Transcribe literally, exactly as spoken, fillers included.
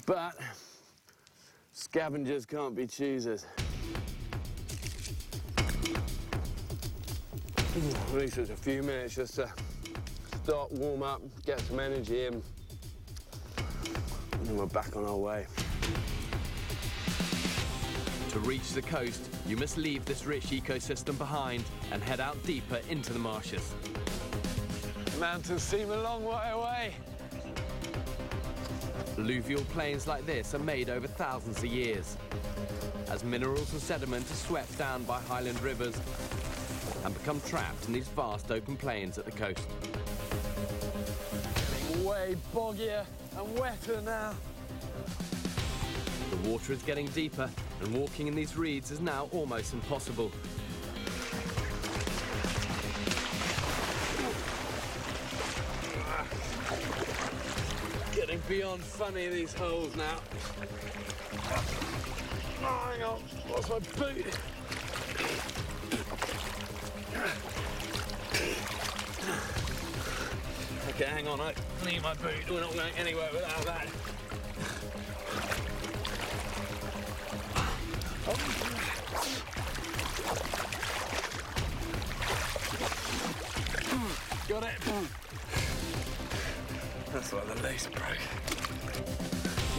But scavengers can't be choosers. At least it's a few minutes just to start, warm up, get some energy in, and then we're back on our way. To reach the coast, you must leave this rich ecosystem behind and head out deeper into the marshes. The mountains seem a long way away. Alluvial plains like this are made over thousands of years, as minerals and sediment are swept down by highland rivers and become trapped in these vast open plains at the coast. Getting way boggier and wetter now. The water is getting deeper, and walking in these reeds is now almost impossible. Getting beyond funny, these holes now. Oh, hang on, lost my boot. Okay, hang on, I need my boot. We're not going anywhere without that. Got it. That's why the lace broke.